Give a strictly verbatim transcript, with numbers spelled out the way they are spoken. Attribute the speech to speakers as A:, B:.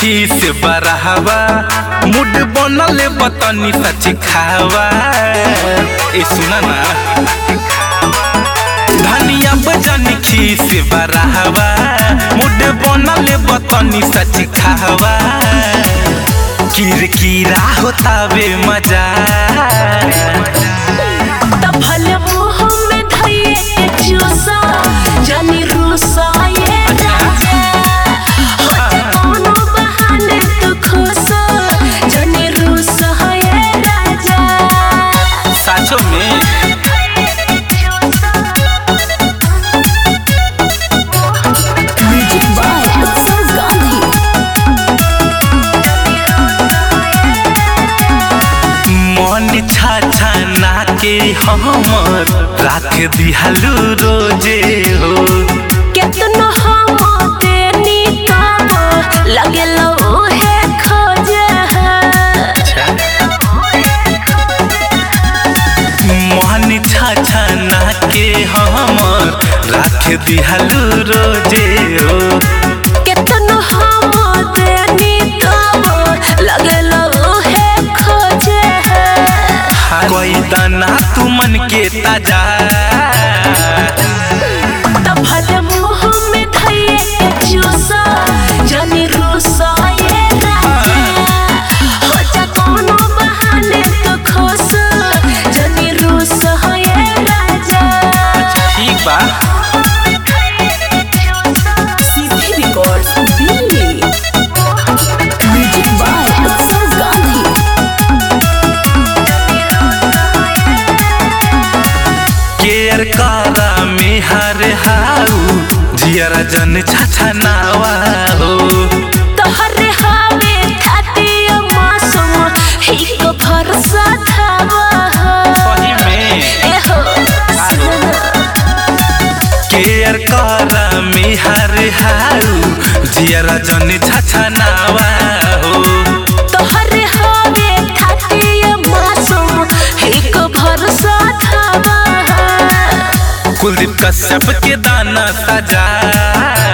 A: खीस बरहवा मुड बनल बतनी सच खावा। ए सुना ना धनिया बजन खीस बरहवा मुड बनल बतनी सच खावा। किरकिरा होतावे मजा
B: भले मुँह में धइए के चूसा जानी रूसा ये राजा होते कोनो बहाने तू खुशा जानी रूसा ये राजा।
A: साचो में
B: म्यूजिक बाय अफसोस गांधी।
A: मन छाछा ना के हमर राख दिहलू रोजे हो।
B: केतनो हम देनी काम लगेलो ओहे खोजे
A: मन छाछा ना के हमर राख दिहलू रोजे हो।
B: केतनो हम देनी काम लगेलो ओहे खोजे
A: कोई दाना तू मन के ताजा
B: भले मुँह में धइए के चूसा जानी रूसा ये राजा हो जा कोनो बहाने तो खुश जानी रूसा ये राजा।
A: ठीक बा।
B: सीधी रिकॉर्ड्स दिल्ली। म्यूजिक बाय अफसोस गांधी।
A: केयर कारा में हर हाउ जियरा जन छाछा नावा हो।
B: तोहरे हावे खाती मासूम ही को भरोसा थावा
A: सही में
B: ए हो
A: केयर कारा में हर हाउ जियरा जन छाछा नावा हो।
B: तोहरे हावे खाती मासूम ही को भरोसा थावा
A: कुलदीप कश्यप के दाना सजा